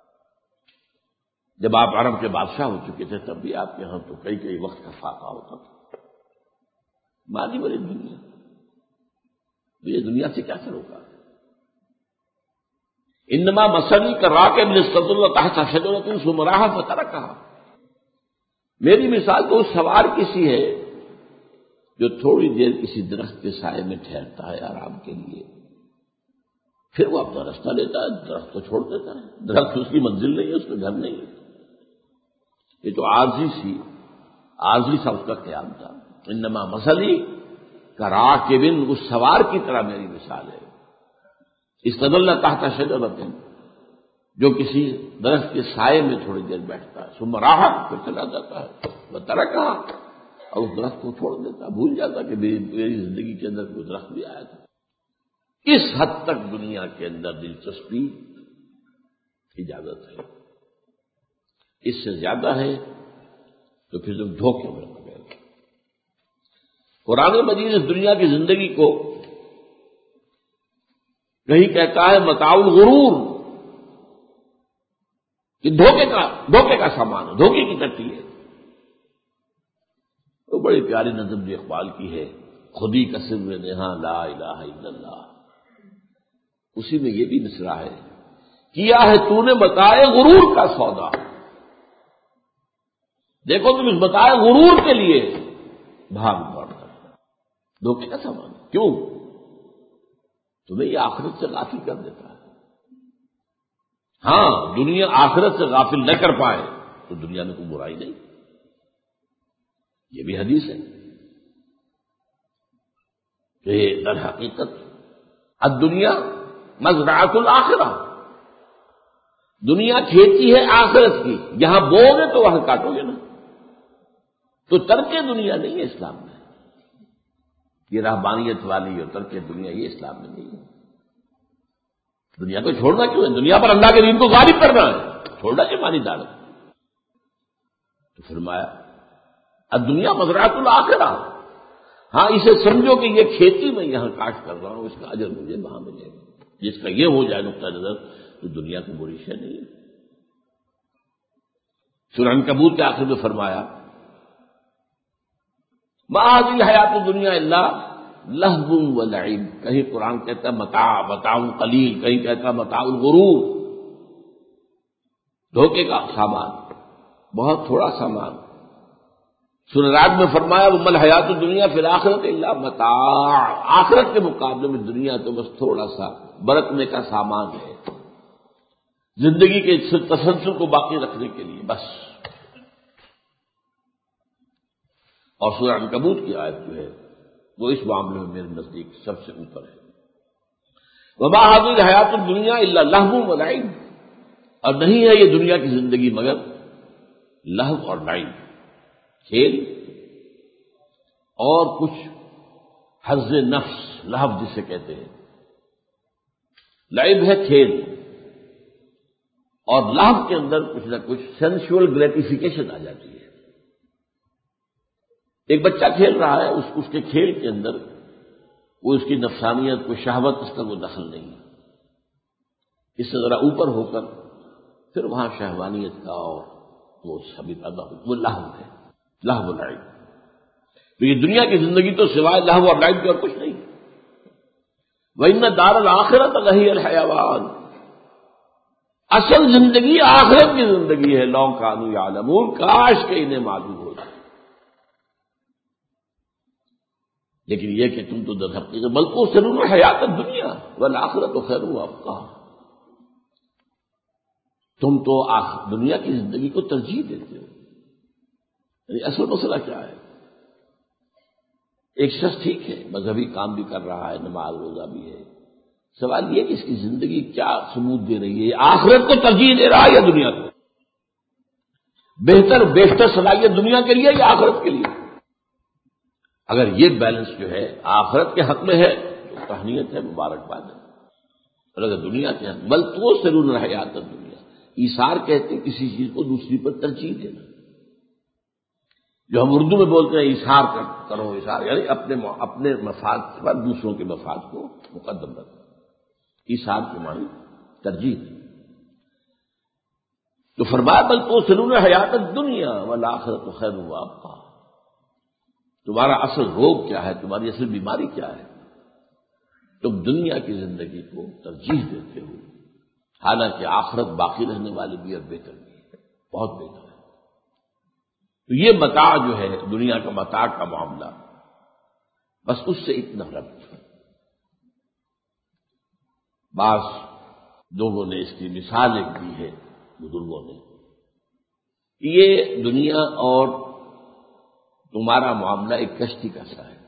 جب آپ عرب کے بادشاہ ہو چکے تھے تب بھی آپ کے ہاں تو کئی کئی وقت کا فاقہ ہوتا تھا۔ مالی ولی دنیا، یہ دنیا سے کیا سروکار ہے؟ انما مثلی کا راکب استظل تحت شجرۃ ثم راح فترکھا، میری مثال تو اس سوار کسی ہے جو تھوڑی دیر کسی درخت کے سائے میں ٹھہرتا ہے آرام کے لیے، پھر وہ اپنا راستہ لیتا ہے، درخت کو چھوڑ دیتا ہے، درخت اس کی منزل نہیں ہے، اس کا گھر نہیں ہے۔ یہ تو عارضی سی عارضی سا اس کا قیام تھا۔ انما مثلی کا راکب، اس سوار کی طرح میری مثال ہے، استظل تحت شجرۃ، جو کسی درخت کے سائے میں تھوڑی دیر بیٹھتا ہے، ثم راح، پھر چلا جاتا ہے، وترکھا، اور اس درخت کو چھوڑ دیتا، بھول جاتا کہ میری زندگی کے اندر کوئی درخت بھی آیا تھا۔ اس حد تک دنیا کے اندر دلچسپی اجازت ہے، اس سے زیادہ ہے تو پھر تم دھوکے میں پڑ گئے۔ قرآن مجید اس دنیا کی زندگی کو کہیں کہتا ہے متاع الغرور، کہ دھوکے کا دھوکے کا سامان ہے، دھوکے کی ٹٹی ہے۔ تو بڑی پیاری نظم جو اقبال کی ہے، خودی کا سر نہاں لا الہ الا اللہ، اسی میں یہ بھی مصرع ہے، کیا ہے تو نے متاع غرور کا سودا، دیکھو تم اس متاع غرور کے لیے بھاگ دوڑ کر، دھوکے کا سامان، کیوں؟ تمہیں یہ آخرت سے غافل کر دیتا ہے۔ ہاں دنیا آخرت سے غافل نہ کر پائے تو دنیا میں کوئی برائی نہیں، یہ بھی حدیث ہے کہ در حقیقت الدنیا مزرعۃ الآخرہ، دنیا کھیتی ہے آخرت کی، جہاں بو گے تو وہاں کاٹو گے نا. تو ترک دنیا نہیں ہے اسلام میں، یہ رہبانیت والی اور ترک دنیا یہ اسلام میں نہیں ہے. دنیا کو چھوڑنا کیوں ہے؟ دنیا پر اللہ کے دین کو غالب کرنا ہے، چھوڑنا کیوں مانی دار. تو فرمایا الدنیا مزرعۃ الآخرہ، ہاں اسے سمجھو کہ یہ کھیتی میں یہاں کاشت کر رہا ہوں، اس کا اجر مجھے وہاں ملے گا. جس کا یہ ہو جائے نقطہ نظر تو دنیا کو بری شے نہیں ہے. سورہ عنکبوت کے آخر میں فرمایا ما هذه الحیات الدنیا الا لہو و لعب، کہیں قرآن کہتا ہے متاع متاع قلیل، کہیں کہتا ہے متاع الغرور، دھوکے کا سامان، بہت تھوڑا سامان. سورہ رعد میں فرمایا وما الحیات الدنیا فی الآخرۃ الا متاع، آخرت کے مقابلے میں دنیا تو بس تھوڑا سا برتنے کا سامان ہے، زندگی کے تسلسل کو باقی رکھنے کے لیے بس. اور سورہ عنکبوت کی آیت جو ہے وہ اس معاملے میں میرے نزدیک سب سے اوپر ہے. وما هذه الحیات الدنیا الا لہو و لعب، اور نہیں ہے یہ دنیا کی زندگی مگر لہو اور لعب، کھیل اور کچھ حظ نفس، لہو جسے کہتے ہیں. لعب ہے کھیل، اور لہو کے اندر کچھ نہ کچھ سینسول گریٹیفیکیشن آ جاتی ہے. ایک بچہ کھیل رہا ہے، اس اس کے کھیل کے اندر وہ اس کی نفسانیت کو شہوت اس کا وہ دخل نہیں ہے. اس سے ذرا اوپر ہو کر پھر وہاں شہوانیت کا اور وہ سبھی پیدا ہو، وہ لہو ہے، لہو و لعب. تو یہ دنیا کی زندگی تو سوائے لہو اور لعب کے اور کچھ نہیں. وَإِنَّ دَارَ الْآخِرَةَ لَهِيَ الْحَيَوَانُ، اصل زندگی آخرت کی زندگی ہے. لَوْ كَانُوا يَعْلَمُونَ، کاش کہ انہیں معلوم ہو جائے. لیکن یہ کہ تم تو در حقیقت بل تؤثرون الحیات الدنیا والآخرۃ خیر وابقیٰ، تم تو دنیا کی زندگی کو ترجیح دیتے ہو. یعنی اصل مسئلہ کیا ہے؟ ایک شخص ٹھیک ہے مذہبی کام بھی کر رہا ہے، نماز روزہ بھی ہے، سوال یہ کہ اس کی زندگی کیا ثبوت دے رہی ہے؟ آخرت کو ترجیح دے رہا ہے یا دنیا کو؟ بہتر بیشتر صلاحیت دنیا کے لیے یا آخرت کے لیے؟ اگر یہ بیلنس جو ہے آخرت کے حق میں ہے تو تہنیت ہے، مبارکباد ہے. اور اگر دنیا کے حق بل تؤثرون الحیات الدنیا، ایثار کہتے ہیں کسی چیز کو دوسری پر ترجیح دینا. جو ہم اردو میں بولتے ہیں ایثار کرو، ایثار یعنی اپنے اپنے مفاد پر دوسروں کے مفاد کو مقدم رکھنا. ایثار کے معنی ترجیح. تو فرمایا بل تؤثرون الحیات الدنیا والآخرۃ خیر وابقیٰ. تمہارا اصل روگ کیا ہے؟ تمہاری اصل بیماری کیا ہے؟ تم دنیا کی زندگی کو ترجیح دیتے ہو، حالانکہ آخرت باقی رہنے والی بھی اور بہتر بھی ہے، بہت بہتر ہے. تو یہ متاع جو ہے دنیا کا متاع کا معاملہ، بس اس سے اتنا ربط. بعض لوگوں نے اس کی مثال ایک دی ہے بزرگوں نے، یہ دنیا اور تمہارا معاملہ ایک کشتی کا سا ہے.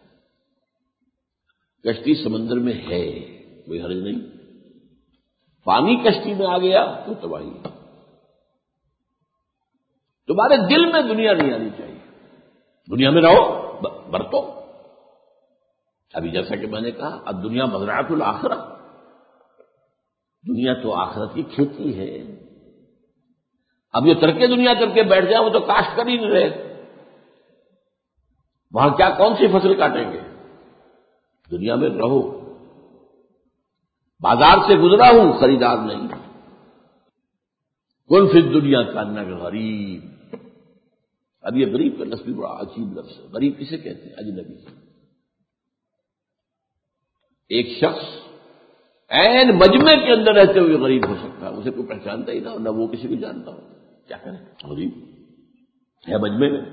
کشتی سمندر میں ہے، کوئی حرج نہیں. پانی کشتی میں آ گیا تو تباہی ہے. تمہارے دل میں دنیا نہیں آنی چاہیے. دنیا میں رہو، برتو. ابھی جیسا کہ میں نے کہا اب دنیا مزرعۃ الآخرہ، دنیا تو آخرت کی کھیتی ہے. اب یہ ترکے دنیا کر کے بیٹھ جائیں وہ تو کاشت کر ہی نہیں رہے، وہاں کیا کون سی فصل کاٹیں گے؟ دنیا میں رہو. بازار سے گزرا ہوں، خریدار نہیں. کن فی الدنیا کانک غریب. اب یہ غریب کا لفظ بھی بڑا عجیب لفظ ہے. غریب کسے کہتے ہیں؟ اجنبی. ایک شخص عین مجمع کے اندر رہتے ہوئے غریب ہو سکتا ہے، اسے کوئی پہچانتا ہی نہ ہو، نہ وہ کسی کو جانتا ہو. کیا کریں؟ غریب ہے مجمع میں.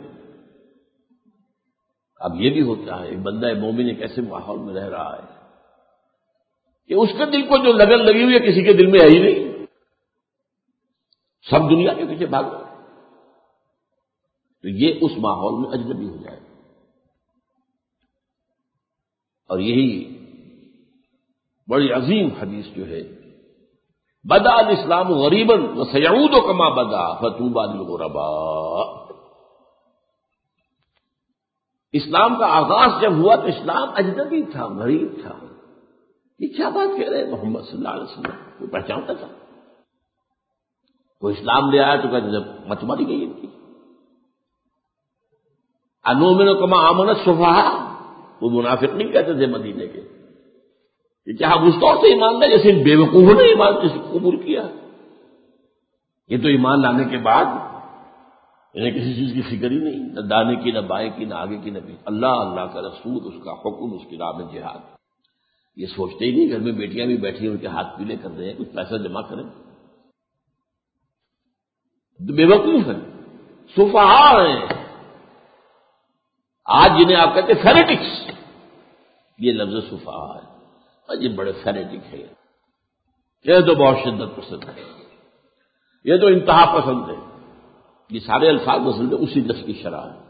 اب یہ بھی ہوتا ہے ایک بندہ مومن ایک ایسے ماحول میں رہ رہا ہے کہ اس کے دل کو جو لگن لگی ہوئی ہے کسی کے دل میں ہے ہی نہیں، سب دنیا کے پیچھے بھاگ رہے. تو یہ اس ماحول میں اجنبی ہو جائے گا. اور یہی بڑی عظیم حدیث جو ہے، بدا الاسلام غریبا وسیعود کما بدا فطوبی للغرباء. اسلام کا آغاز جب ہوا تو اسلام اجنبی تھا، غریب تھا. یہ کیا بات کہہ رہے ہیں محمد صلی اللہ علیہ وسلم؟ کوئی پہچانتا تھا؟ وہ اسلام لے آیا تو کہتے جب مت ماری گئی ان کی. انؤمن کما آمن السفہاء، وہ منافق نہیں کہتے تھے مدینے کے، یہ کیا ہم اس طور سے ایمان لائے جیسے بے وقوفوں نے ایمان کسی کو قبول کیا. یہ تو ایمان لانے کے بعد انہیں کسی چیز کی فکر ہی نہیں، نہ دانے کی، نہ بائیں کی، نہ آگے کی، نہ پیچھے. اللہ اللہ کا رسول، اس کا حکم، اس کی راہ میں جہاد. یہ سوچتے ہی نہیں گھر میں بیٹیاں بھی بیٹھی ہیں ان کے ہاتھ پیلے کر رہے ہیں کچھ پیسہ جمع کریں. تو بے وقوف ہیں، سفہاء ہیں. آج جنہیں آپ کہتے ہیں فینیٹکس، یہ لفظ سفہاء ہے. یہ بڑے فینیٹک ہے، یہ تو بہت شدت پسند ہے، یہ تو انتہا پسند ہے. یہ سارے الفاظ مسلم اسی نسل کی شرح ہے.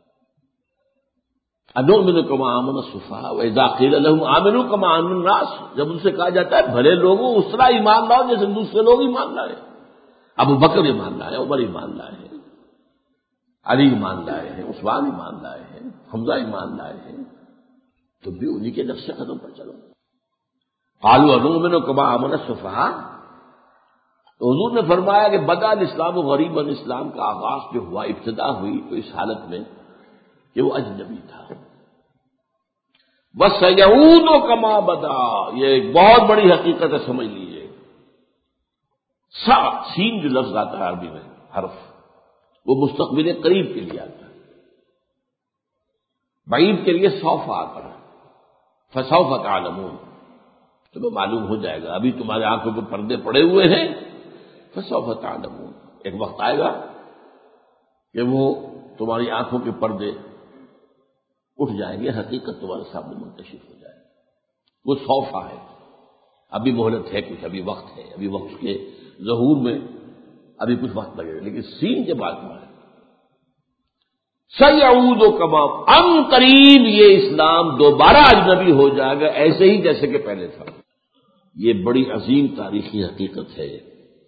انؤمن کما آمن السفہاء واذا قیل لهم آمنوا کما آمن الناس، جب ان سے کہا جاتا ہے بھلے لوگوں اس طرح ایمان لاؤ جیسے دوسرے لوگ ایمان لائے. ابو بکر ایمان لائے، عمر ایمان لائے ہیں، علی ایمان لائے ہیں، عثمان ایمان لائے ہیں، حمزہ ایمان لائے ہیں. تو بھی انہی کے نقش قدم پر چلو. قالوا انؤمن کما آمن السفہاء. تو حضور نے فرمایا کہ بدا الاسلام غریبا، اسلام کا آغاز جو ہوا، ابتدا ہوئی تو اس حالت میں کہ وہ اجنبی تھا. وسیعود کما بدا، یہ ایک بہت بڑی حقیقت ہے، سمجھ لیجیے. سا سین جو لفظ آتا ہے عربی میں حرف، وہ مستقبل قریب کے لیے آتا ہے، بعید کے لیے سوف آتا ہے. فسوف تعلمون، تمہیں معلوم ہو جائے گا. ابھی تمہارے آنکھوں پہ پردے پڑے ہوئے ہیں. فسوف تعلمون، ایک وقت آئے گا کہ وہ تمہاری آنکھوں کے پردے اٹھ جائیں گے، حقیقت تمہارے سامنے منتشر ہو جائے گی. وہ سوفا ہے، ابھی مہلت ہے، کچھ ابھی وقت ہے، ابھی وقت کے ظہور میں ابھی کچھ وقت لگے گا. لیکن سین کے بعد میں سیعود کما، ان قریب یہ اسلام دوبارہ اجنبی ہو جائے گا ایسے ہی جیسے کہ پہلے تھا. یہ بڑی عظیم تاریخی حقیقت ہے.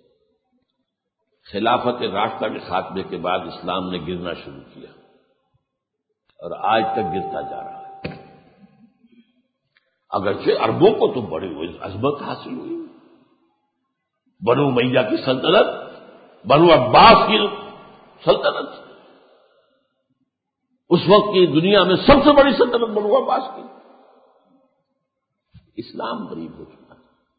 خلافت راشدہ کے خاتمے کے بعد اسلام نے گرنا شروع کیا اور آج تک گرتا جا رہا ہے. اگرچہ عربوں کو تو بڑی عظمت حاصل ہوئی، بنو امیہ کی سلطنت، بنو عباس کی سلطنت، اس وقت کی دنیا میں سب سے بڑی سلطنت بنو عباس کی. اسلام غریب ہو چکا.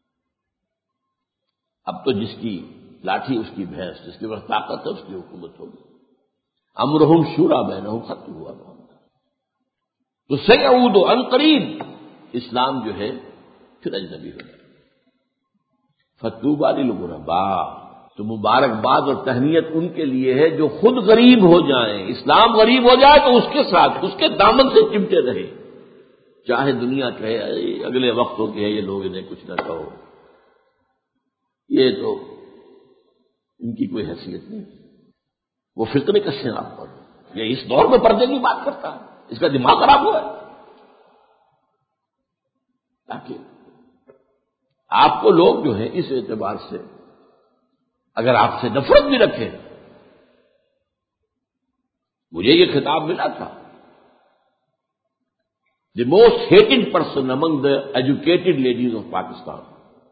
اب تو جس کی لاٹھی اس کی بھینس، جس کے پاس طاقت ہے اس کی حکومت ہوگی. امرہم شورا بینہم ختم ہوا. تو سیعود ان قریب اسلام جو ہے پھر اجنبی ہو جائے. فطوبی للغرباء، تو مبارکباد اور تہنیت ان کے لیے ہے جو خود غریب ہو جائیں. اسلام غریب ہو جائے تو اس کے ساتھ اس کے دامن سے چمٹے رہے، چاہے دنیا کہے اگلے وقتوں کے یہ لوگ انہیں کچھ نہ کہو، یہ تو ان کی کوئی حیثیت نہیں. وہ فکر کشے آپ پر، یہ اس دور میں پردے کی بات کرتا ہے، اس کا دماغ خراب ہوا ہے. تاکہ آپ کو لوگ جو ہیں اس اعتبار سے اگر آپ سے نفرت بھی رکھیں، مجھے یہ خطاب ملا تھا، the most hated person among the educated ladies of Pakistan.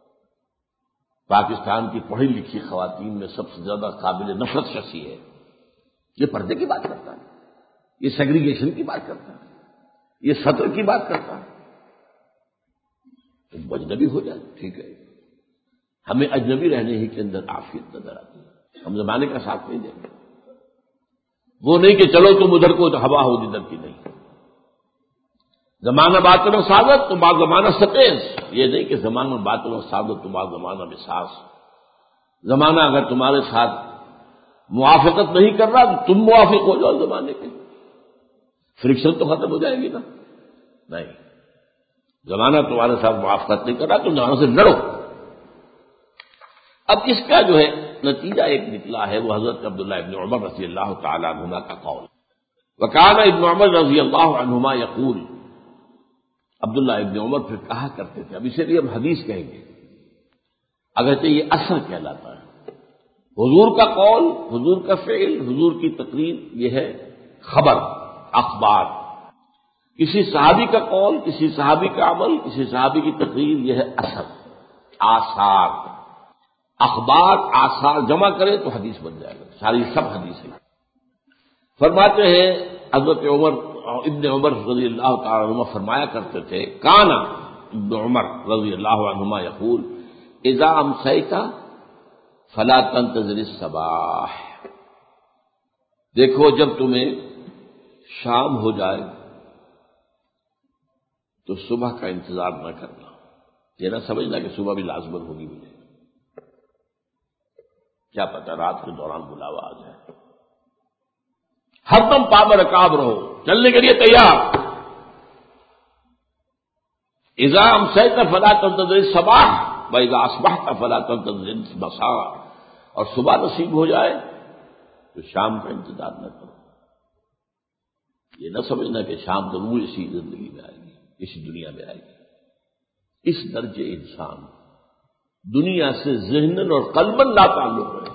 Pakistan کی پڑھی لکھی خواتین میں سب سے زیادہ قابل نفرت شخصی ہے. یہ پردے کی بات کرتا ہے، یہ سیگریگیشن کی بات کرتا ہے، یہ سطر کی بات کرتا ہے. تم اجنبی ہو جائے ٹھیک ہے، ہمیں اجنبی رہنے ہی کے اندر عافیت نظر آتی ہے. ہم زمانے کا ساتھ نہیں دیں گے. وہ نہیں کہ چلو تم ادھر کو تو ہوا ہو جدھر کی نہیں. زمانہ باطن و سعادت تو بعض زمانہ ستیز، یہ نہیں کہ زمانہ باطن و سعادت تو بعض زمانہ مساس. زمانہ اگر تمہارے ساتھ موافقت نہیں کر رہا تو تم موافق ہو جاؤ زمانے کے، فرکشن تو ختم ہو جائے گی نا. نہیں، زمانہ تمہارے ساتھ موافقت نہیں کر رہا تم زمانہ سے لڑو. اب اس کا جو ہے نتیجہ ایک نکلا ہے، وہ حضرت عبداللہ ابن عمر رضی اللہ تعالیٰ عنہما کا قول. وکان ابن عمر رضی اللہ عنہما یقول، عبداللہ ابن عمر پھر کہا کرتے تھے، اب اسے لیے ہم حدیث کہیں گے اگرچہ یہ اثر کہلاتا ہے. حضور کا قول، حضور کا فعل، حضور کی تقریر، یہ ہے خبر، اخبار. کسی صحابی کا قول، کسی صحابی کا عمل، کسی صحابی کی تقریر، یہ ہے اثر، آثار. اخبار آثار جمع کرے تو حدیث بن جائے گا، ساری سب حدیث ہے. فرماتے ہیں حضرت عمر ابن عمر رضی اللہ تعالی عنہ فرمایا کرتے تھے، کانا ابن عمر رضی اللہ عنہما یقول اذا امسیت فلا تنتظر الصباح. دیکھو جب تمہیں شام ہو جائے تو صبح کا انتظار نہ کرنا، یہ نہ سمجھنا کہ صبح بھی لازمن ہوگی مجھے، کیا پتہ رات کے دوران بلاوا آ جائے. ہر دم پابند رکاب رہو، چلنے کے لیے تیار. اذا امسیت فلا تنتظر الصباح واذا اصبحت فلا تنتظر المساء. اور صبح نصیب ہو جائے تو شام کا انتظار نہ کرو. یہ نہ سمجھنا کہ شام ضرور اسی زندگی میں آئے گی، اسی دنیا میں آئے گی. اس درجے انسان دنیا سے ذہنن اور قلبن لا تعلق ہے.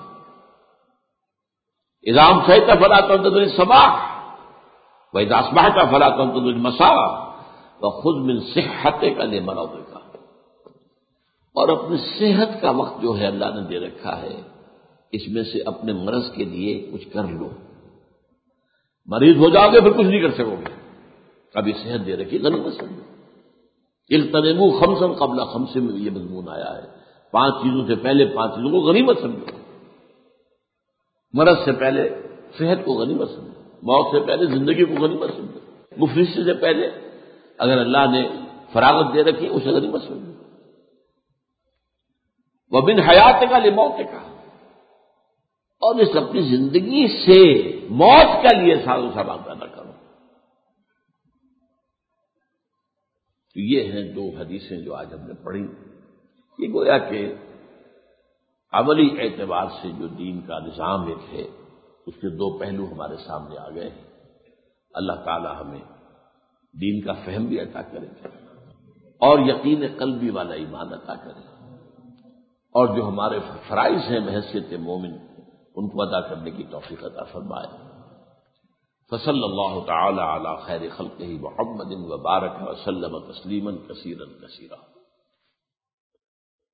اذا امسیت فلا تنتظر الصباح واذا اصبحت فلا تنتظر المساء وخذ من صحتك لمرضك. اور اپنی صحت کا وقت جو ہے اللہ نے دے رکھا ہے، اس میں سے اپنے مرض کے لیے کچھ کر لو. مریض ہو جاؤ گے پھر کچھ نہیں کر سکو گے. ابھی صحت دے رکھی غنیمت سمجھو. اغتنموا خمسا قبل خمس میں یہ مضمون آیا ہے، پانچ چیزوں سے پہلے پانچ چیزوں کو غنیمت سمجھو. مرض سے پہلے صحت کو غنیمت سمجھو، موت سے پہلے زندگی کو غنیمت سمجھو، مفلسی سے پہلے اگر اللہ نے فراغت دے رکھی اسے غنیمت سمجھو. وَمِنْ حَيَاتِكَ لِمَوْتِكَ. اور اس اپنی زندگی سے موت کے لیے ساز و سامان پیدا کرو. تو یہ ہیں دو حدیثیں جو آج ہم نے پڑھی. یہ گویا کہ عملی اعتبار سے جو دین کا نظام ایک ہے، اس کے دو پہلو ہمارے سامنے آ گئے ہیں. اللہ تعالی ہمیں دین کا فہم بھی عطا کرے اور یقین قلبی والا ایمان عطا کرے، اور جو ہمارے فرائض ہیں بحیثیت مومن ان کو ادا کرنے کی توفیق عطا فرمائے. فصلی اللہ تعالی علی خیر خلقہ محمد وبارک وسلم تسلیما کثیرا کثیرا.